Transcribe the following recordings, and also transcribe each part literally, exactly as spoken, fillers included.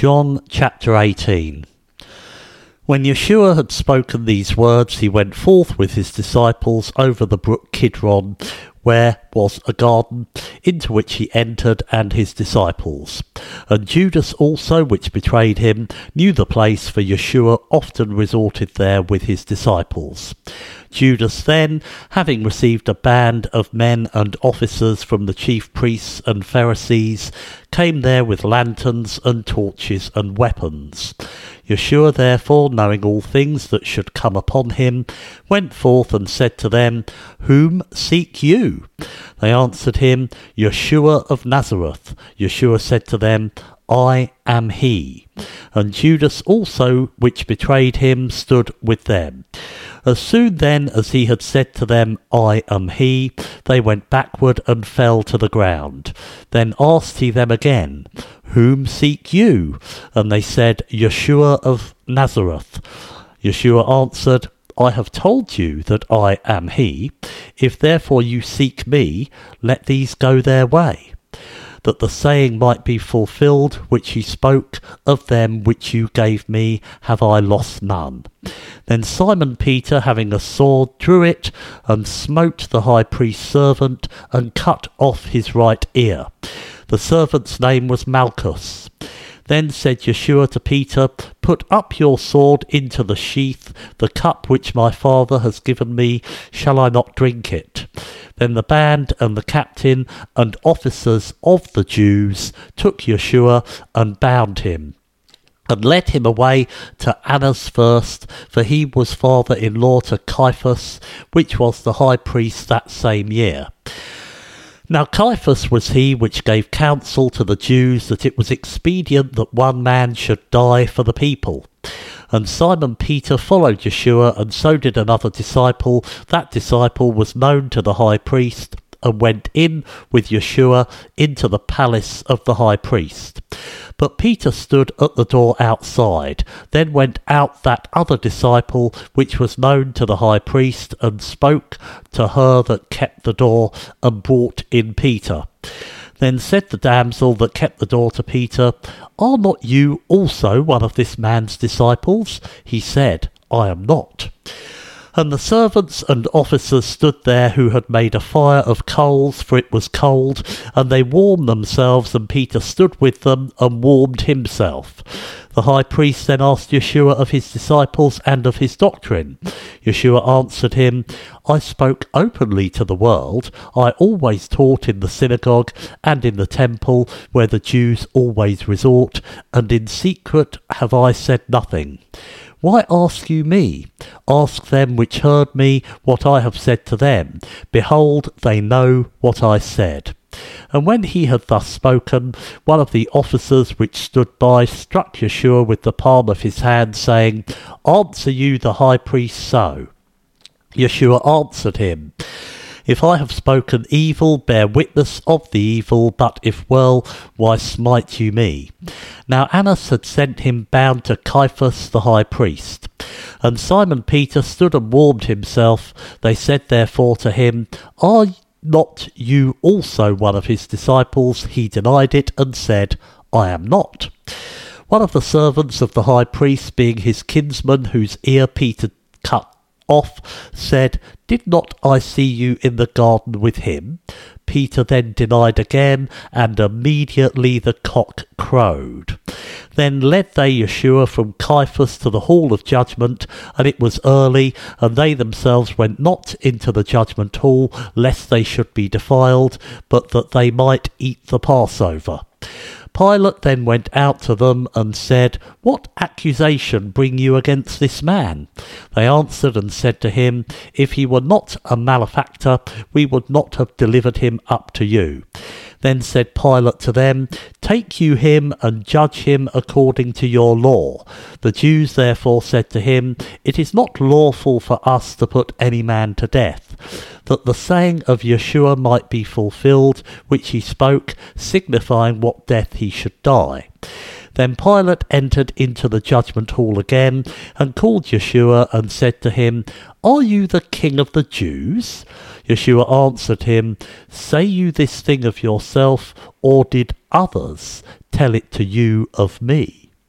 John chapter eighteen. When Yeshua had spoken these words, he went forth with his disciples over the brook Kidron, where was a garden, into which he entered, and his disciples. And Judas also, which betrayed him, knew the place, for Yeshua often resorted there with his disciples. Judas then, having received a band of men and officers from the chief priests and Pharisees, came there with lanterns and torches and weapons. Yeshua therefore, knowing all things that should come upon him, went forth and said to them, Whom seek you? They answered him, Yeshua of Nazareth. Yeshua said to them, I am he. And Judas also, which betrayed him, stood with them. As soon then as he had said to them, I am he, they went backward and fell to the ground. Then asked he them again, Whom seek you? And they said, Yeshua of Nazareth. Yeshua answered, I have told you that I am he. If therefore you seek me, let these go their way, that the saying might be fulfilled which he spoke, Of them which you gave me have I lost none. Then Simon Peter, having a sword, drew it, and smote the high priest's servant, and cut off his right ear. The servant's name was Malchus. Then said Yeshua to Peter, Put up your sword into the sheath. The cup which my Father has given me, shall I not drink it? Then the band and the captain and officers of the Jews took Yeshua and bound him, and led him away to Annas first, for he was father-in-law to Caiaphas, which was the high priest that same year. Now Caiaphas was he which gave counsel to the Jews that it was expedient that one man should die for the people. And Simon Peter followed Yeshua, and so did another disciple. That disciple was known to the high priest, and went in with Yeshua into the palace of the high priest. But Peter stood at the door outside. Then went out that other disciple, which was known to the high priest, and spoke to her that kept the door, and brought in Peter. Then said the damsel that kept the door to Peter, Are not you also one of this man's disciples? He said, I am not. And the servants and officers stood there, who had made a fire of coals, for it was cold, and they warmed themselves, and Peter stood with them and warmed himself. The high priest then asked Yeshua of his disciples and of his doctrine. Yeshua answered him, I spoke openly to the world. I always taught in the synagogue and in the temple, where the Jews always resort, and in secret have I said nothing. Why ask you me? Ask them which heard me what I have said to them. Behold, they know what I said. And when he had thus spoken, one of the officers which stood by struck Yeshua with the palm of his hand, saying, Answer you the high priest so? Yeshua answered him, If I have spoken evil, bear witness of the evil, but if well, why smite you me? Now Annas had sent him bound to Caiaphas the high priest. And Simon Peter stood and warmed himself. They said therefore to him, Are not you also one of his disciples? He denied it, and said, I am not. One of the servants of the high priest, being his kinsman, whose ear Peter cut off, said, Did not I see you in the garden with him? Peter then denied again, and immediately the cock crowed. Then led they Yeshua from Caiaphas to the hall of judgment, and it was early, and they themselves went not into the judgment hall, lest they should be defiled, but that they might eat the Passover. Pilate then went out to them and said, What accusation bring you against this man? They answered and said to him, If he were not a malefactor, we would not have delivered him up to you. Then said Pilate to them, Take you him and judge him according to your law. The Jews therefore said to him, It is not lawful for us to put any man to death, that the saying of Yeshua might be fulfilled, which he spoke, signifying what death he should die. Then Pilate entered into the judgment hall again, and called Yeshua, and said to him, Are you the king of the Jews? Yeshua answered him, Say you this thing of yourself, or did others tell it to you of me?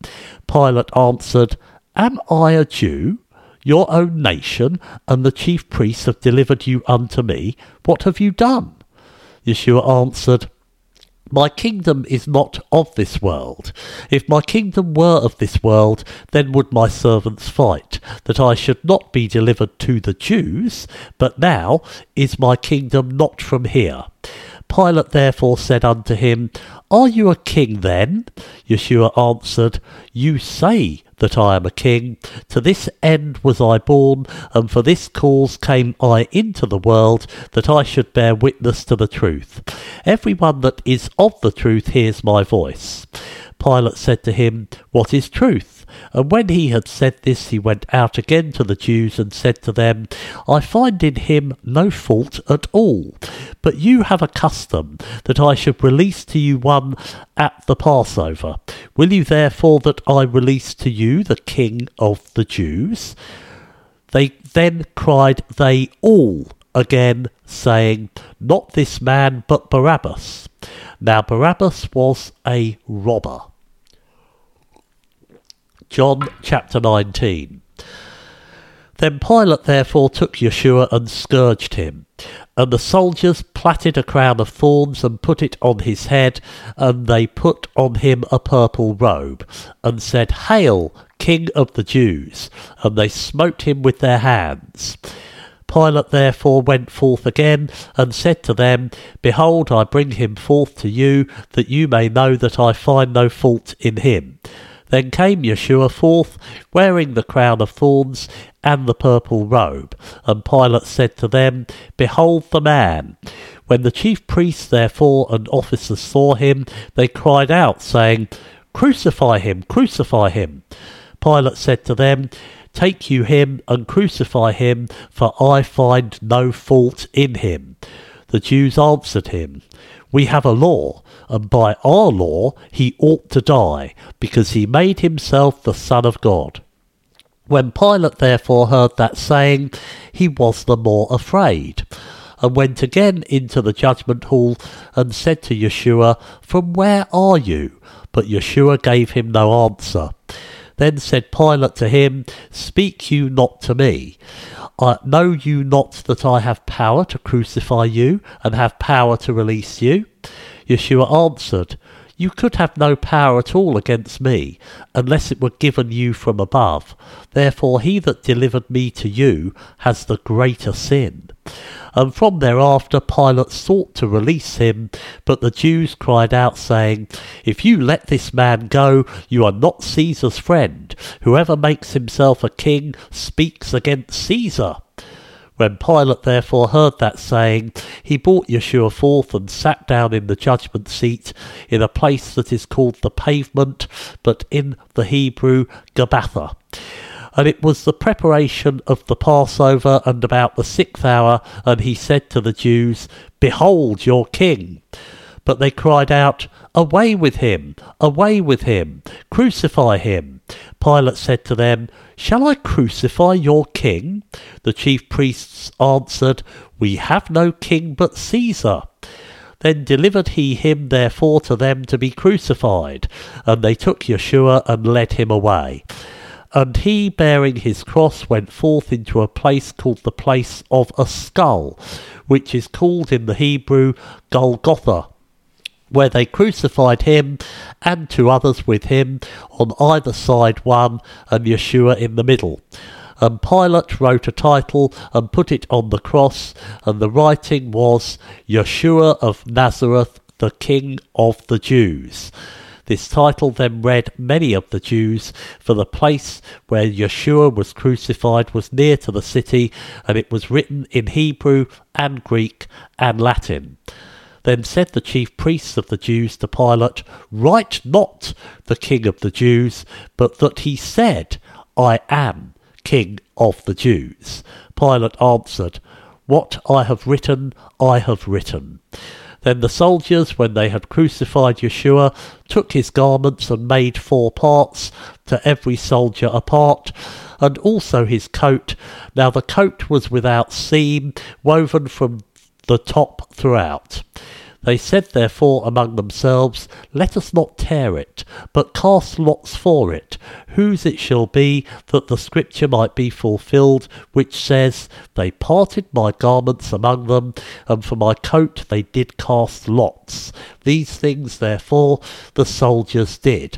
Pilate answered, Am I a Jew? Your own nation and the chief priests have delivered you unto me. What have you done? Yeshua answered, My kingdom is not of this world. If my kingdom were of this world, then would my servants fight, that I should not be delivered to the Jews. But now is my kingdom not from here. Pilate therefore said unto him, Are you a king then? Yeshua answered, You say that I am a king. To this end was I born, and for this cause came I into the world, that I should bear witness to the truth. Every one that is of the truth hears my voice. Pilate said to him, What is truth? And when he had said this, he went out again to the Jews and said to them, I find in him no fault at all. But you have a custom that I should release to you one at the Passover. Will you therefore that I release to you the King of the Jews? They then cried they all again, saying, Not this man, but Barabbas. Now Barabbas was a robber. John chapter nineteen. Then Pilate therefore took Yeshua and scourged him. And the soldiers plaited a crown of thorns and put it on his head, and they put on him a purple robe, and said, Hail, King of the Jews! And they smote him with their hands. Pilate therefore went forth again, and said to them, Behold, I bring him forth to you, that you may know that I find no fault in him. Then came Yeshua forth, wearing the crown of thorns and the purple robe. And Pilate said to them, Behold the man. When the chief priests therefore and officers saw him, they cried out, saying, Crucify him, crucify him. Pilate said to them, Take you him and crucify him, for I find no fault in him. The Jews answered him, We have a law, and by our law he ought to die, because he made himself the Son of God. When Pilate therefore heard that saying, he was the more afraid, and went again into the judgment hall, and said to Yeshua, From where are you? But Yeshua gave him no answer. Then said Pilate to him, Speak you not to me? Uh, know you not that I have power to crucify you, and have power to release you? Yeshua answered, You could have no power at all against me, unless it were given you from above. Therefore he that delivered me to you has the greater sin. And from thereafter Pilate sought to release him, but the Jews cried out, saying, If you let this man go, you are not Caesar's friend. Whoever makes himself a king speaks against Caesar. When Pilate therefore heard that saying, he brought Yeshua forth and sat down in the judgment seat, in a place that is called the Pavement, but in the Hebrew Gabbatha. And it was the preparation of the Passover, and about the sixth hour, and he said to the Jews, Behold your king! But they cried out, Away with him! Away with him! Crucify him! Pilate said to them, Shall I crucify your king? The chief priests answered, We have no king but Caesar. Then delivered he him therefore to them to be crucified, and they took Yeshua and led him away. And he, bearing his cross, went forth into a place called the place of a skull, which is called in the Hebrew Golgotha, where they crucified him, and two others with him, on either side one, and Yeshua in the middle. And Pilate wrote a title, and put it on the cross, and the writing was, Yeshua of Nazareth, the King of the Jews. This title then read many of the Jews, for the place where Yeshua was crucified was near to the city, and it was written in Hebrew and Greek and Latin. Then said the chief priests of the Jews to Pilate, Write not the King of the Jews, but that he said, I am King of the Jews. Pilate answered, What I have written, I have written. Then the soldiers, when they had crucified Yeshua, took his garments and made four parts, to every soldier a part, and also his coat. Now the coat was without seam, woven from the top throughout. They said therefore among themselves, Let us not tear it, but cast lots for it, whose it shall be, that the scripture might be fulfilled, which says, They parted my garments among them, and for my coat they did cast lots. These things therefore the soldiers did.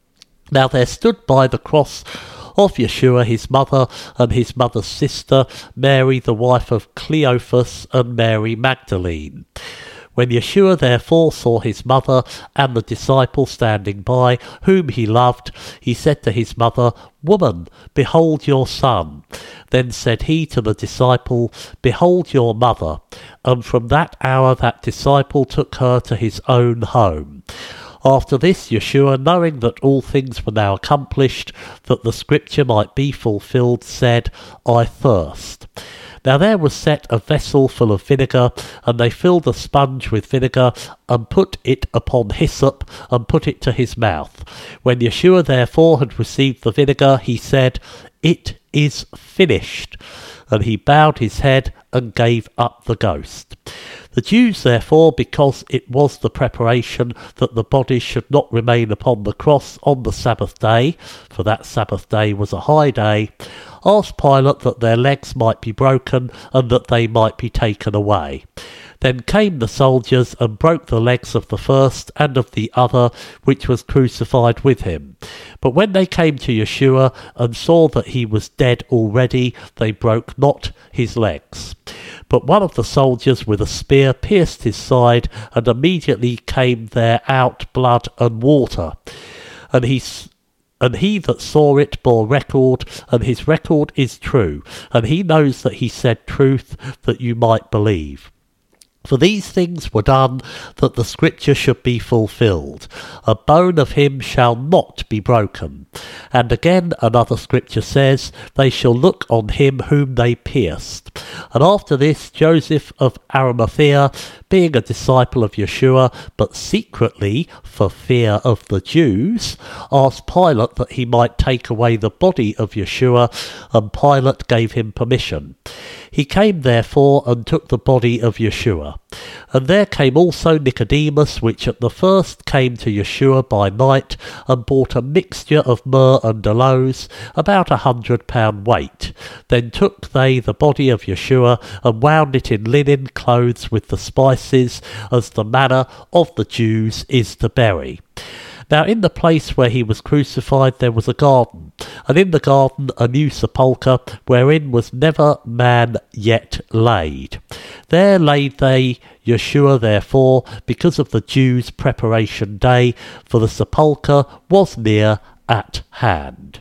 Now there stood by the cross of Yeshua his mother and his mother's sister, Mary the wife of Cleophas, and Mary Magdalene. When Yeshua therefore saw his mother and the disciple standing by, whom he loved, he said to his mother, Woman, behold your son. Then said he to the disciple, Behold your mother. And from that hour that disciple took her to his own home. After this, Yeshua, knowing that all things were now accomplished, that the scripture might be fulfilled, said, I thirst. Now there was set a vessel full of vinegar, and they filled a sponge with vinegar, and put it upon hyssop, and put it to his mouth. When Yeshua therefore had received the vinegar, he said, It is finished. And he bowed his head and gave up the ghost. The Jews therefore, because it was the preparation that the body should not remain upon the cross on the Sabbath day, for that Sabbath day was a high day, asked Pilate that their legs might be broken, and that they might be taken away. Then came the soldiers and broke the legs of the first and of the other, which was crucified with him. But when they came to Yeshua and saw that he was dead already, they broke not his legs. But one of the soldiers with a spear pierced his side, and immediately came there out blood and water. And he And he that saw it bore record, and his record is true, and he knows that he said truth, that you might believe. For these things were done, that the scripture should be fulfilled. A bone of him shall not be broken. And again another scripture says, They shall look on him whom they pierced. And after this, Joseph of Arimathea, being a disciple of Yeshua, but secretly, for fear of the Jews, asked Pilate that he might take away the body of Yeshua, and Pilate gave him permission. He came therefore and took the body of Yeshua. And there came also Nicodemus, which at the first came to Yeshua by night, and bought a mixture of myrrh and aloes, about a hundred pound weight. Then took they the body of Yeshua, and wound it in linen clothes with the spices, as the manner of the Jews is to bury. Now in the place where he was crucified there was a garden, and in the garden a new sepulchre, wherein was never man yet laid. There laid they Yeshua therefore, because of the Jews' preparation day, for the sepulchre was near at hand.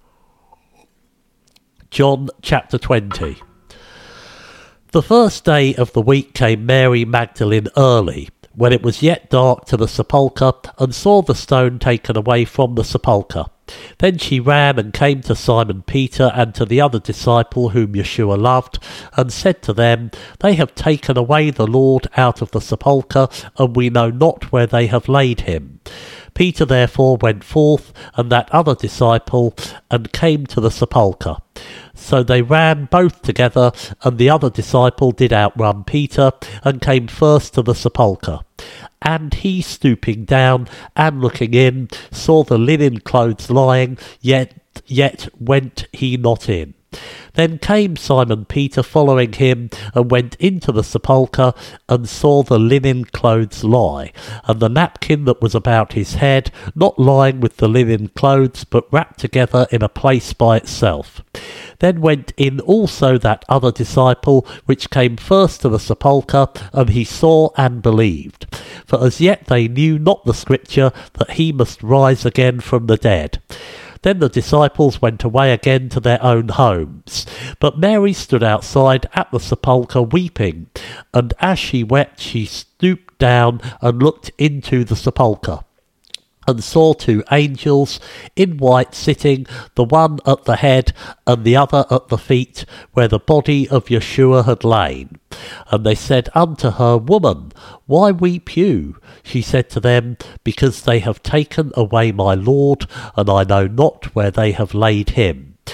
John chapter twenty. The first day of the week came Mary Magdalene early, when it was yet dark, to the sepulchre, and saw the stone taken away from the sepulchre. Then she ran and came to Simon Peter and to the other disciple whom Yeshua loved, and said to them, They have taken away the Lord out of the sepulchre, and we know not where they have laid him. Peter therefore went forth, and that other disciple, and came to the sepulchre. So they ran both together, and the other disciple did outrun Peter, and came first to the sepulchre. And he, stooping down, and looking in, saw the linen clothes lying, yet yet went he not in. Then came Simon Peter following him, and went into the sepulchre, and saw the linen clothes lie, and the napkin that was about his head, not lying with the linen clothes, but wrapped together in a place by itself. Then went in also that other disciple, which came first to the sepulchre, and he saw and believed. For as yet they knew not the scripture, that he must rise again from the dead. Then the disciples went away again to their own homes. But Mary stood outside at the sepulchre weeping, and as she wept she stooped down and looked into the sepulchre, and saw two angels in white sitting, the one at the head and the other at the feet, where the body of Yeshua had lain. And they said unto her, Woman, why weep you? She said to them, Because they have taken away my Lord, and I know not where they have laid him.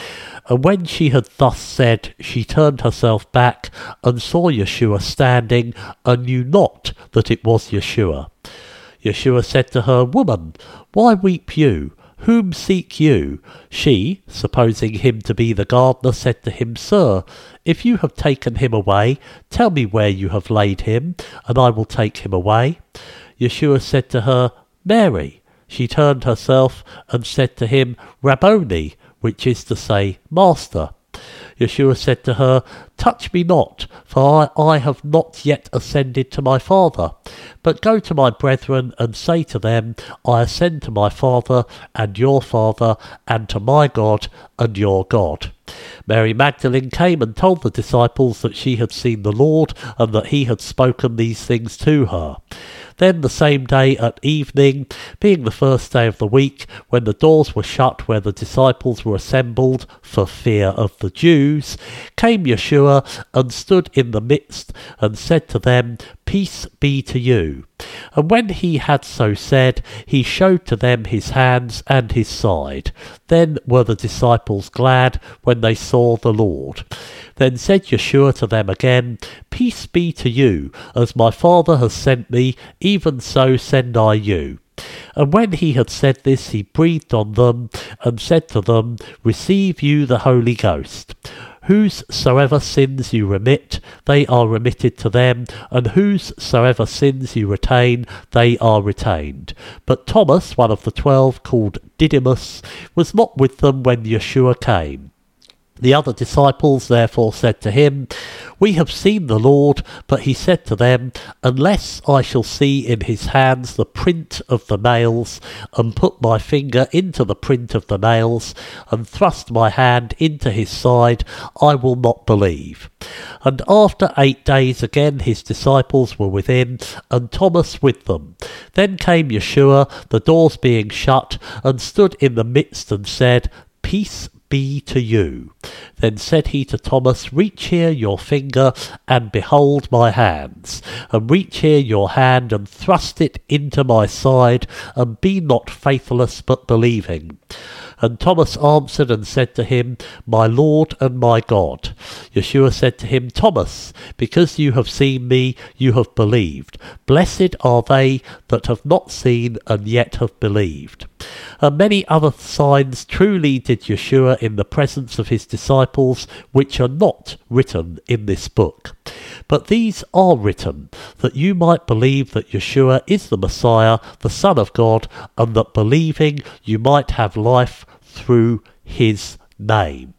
And when she had thus said, she turned herself back and saw Yeshua standing, and knew not that it was Yeshua. Yeshua said to her, Woman, why weep you? Whom seek you? She, supposing him to be the gardener, said to him, Sir, if you have taken him away, tell me where you have laid him, and I will take him away. Yeshua said to her, Mary. She turned herself and said to him, Rabboni, which is to say, Master. Yeshua said to her, Touch me not, for I, I have not yet ascended to my Father. But go to my brethren and say to them, I ascend to my Father and your Father, and to my God and your God. Mary Magdalene came and told the disciples that she had seen the Lord, and that he had spoken these things to her. Then the same day at evening, being the first day of the week, when the doors were shut where the disciples were assembled for fear of the Jews, came Yeshua and stood in the midst and said to them, Peace be to you. And when he had so said, he showed to them his hands and his side. Then were the disciples glad when they saw the Lord. Then said Yeshua to them again, Peace be to you, as my Father has sent me, even so send I you. And when he had said this, he breathed on them, and said to them, Receive you the Holy Ghost. Whosesoever sins you remit, they are remitted to them, and whosesoever sins you retain, they are retained. But Thomas, one of the twelve, called Didymus, was not with them when Yeshua came. The other disciples therefore said to him, We have seen the Lord. But he said to them, Unless I shall see in his hands the print of the nails, and put my finger into the print of the nails, and thrust my hand into his side, I will not believe. And after eight days again his disciples were within, and Thomas with them. Then came Yeshua, the doors being shut, and stood in the midst, and said, Peace be to you. Then said he to Thomas, Reach here your finger, and behold my hands, and reach here your hand, and thrust it into my side, and be not faithless, but believing. And Thomas answered and said to him, My Lord and my God. Yeshua said to him, Thomas, because you have seen me, you have believed. Blessed are they that have not seen and yet have believed. And many other signs truly did Yeshua in the presence of his disciples, which are not written in this book. But these are written, that you might believe that Yeshua is the Messiah, the Son of God, and that believing you might have life through his name.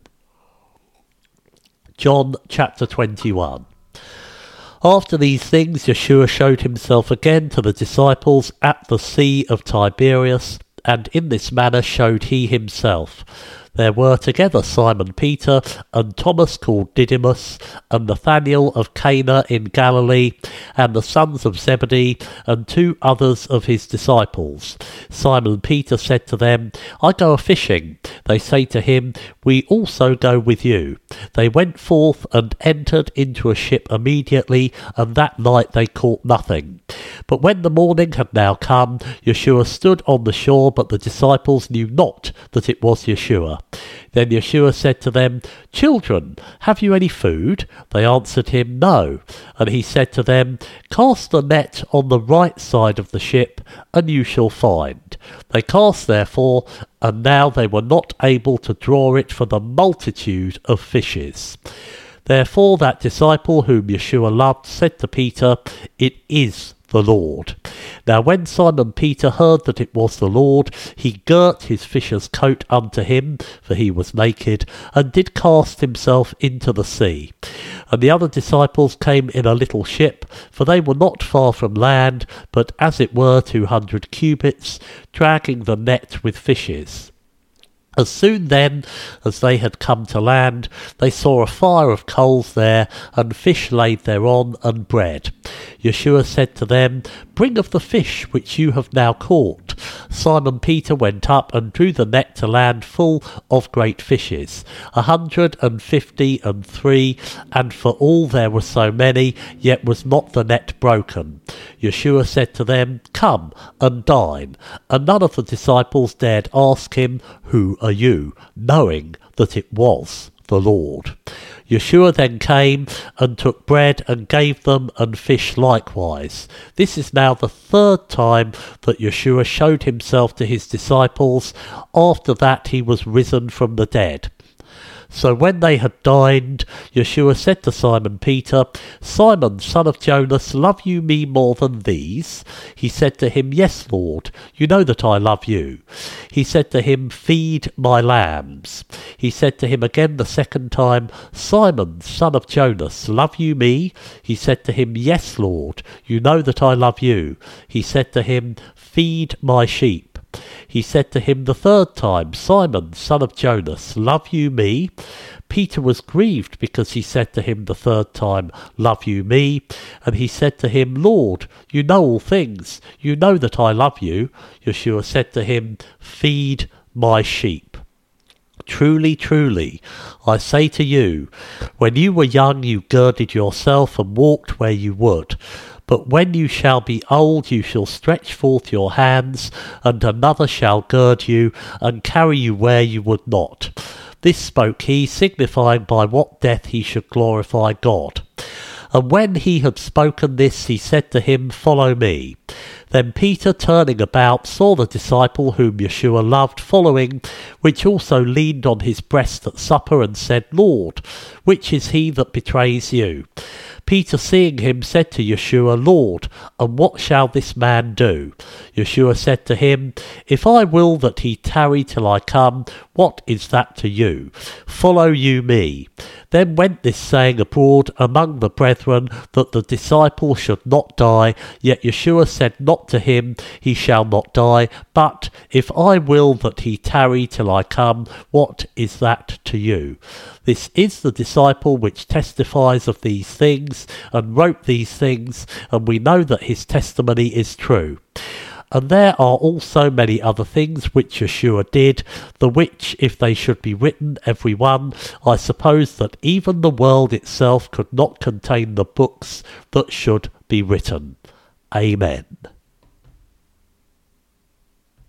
John chapter twenty-one. After these things, Yeshua showed himself again to the disciples at the Sea of Tiberias, and in this manner showed he himself. There were together Simon Peter, and Thomas called Didymus, and Nathanael of Cana in Galilee, and the sons of Zebedee, and two others of his disciples. Simon Peter said to them, I go a-fishing. They say to him, We also go with you. They went forth and entered into a ship immediately, and that night they caught nothing. But when the morning had now come, Yeshua stood on the shore, but the disciples knew not that it was Yeshua. Then Yeshua said to them, Children, have you any food? They answered him, No. And he said to them, Cast a net on the right side of the ship, and you shall find. They cast therefore, and now they were not able to draw it for the multitude of fishes. Therefore that disciple whom Yeshua loved said to Peter, It is the Lord. Now when Simon Peter heard that it was the Lord, he girt his fisher's coat unto him, for he was naked, and did cast himself into the sea. And the other disciples came in a little ship, for they were not far from land, but as it were two hundred cubits, dragging the net with fishes. As soon then as they had come to land, they saw a fire of coals there, and fish laid thereon, and bread. Yeshua said to them, Bring of the fish which you have now caught. Simon Peter went up and drew the net to land full of great fishes, a hundred and fifty and three, and for all there were so many, yet was not the net broken. Yeshua said to them, Come and dine. And none of the disciples dared ask him, Who are you, knowing that it was the Lord. Yeshua then came and took bread and gave them, and fish likewise. This is now the third time that Yeshua showed himself to his disciples after that he was risen from the dead. So when they had dined, Yeshua said to Simon Peter, Simon, son of Jonas, love you me more than these? He said to him, Yes, Lord, you know that I love you. He said to him, Feed my lambs. He said to him again the second time, Simon, son of Jonas, love you me? He said to him, Yes, Lord, you know that I love you. He said to him, Feed my sheep. He said to him the third time, Simon, son of Jonas, love you me? Peter was grieved because he said to him the third time, Love you me? And he said to him, Lord, you know all things. You know that I love you. Yeshua said to him, Feed my sheep. Truly, truly, I say to you, when you were young you girded yourself and walked where you would. But when you shall be old, you shall stretch forth your hands, and another shall gird you, and carry you where you would not. This spoke he, signifying by what death he should glorify God. And when he had spoken this, he said to him, Follow me. Then Peter, turning about, saw the disciple whom Yeshua loved following, which also leaned on his breast at supper, and said, Lord, which is he that betrays you? Peter, seeing him, said to Yeshua, Lord, and what shall this man do? Yeshua said to him, If I will that he tarry till I come, what is that to you? Follow you me. Then went this saying abroad among the brethren, that the disciple should not die. Yet Yeshua said not to him, He shall not die, but if I will that he tarry till I come, what is that to you? This is the disciple which testifies of these things, and wrote these things, and we know that his testimony is true. And there are also many other things which Yeshua did, the which, if they should be written every one, I suppose that even the world itself could not contain the books that should be written. Amen.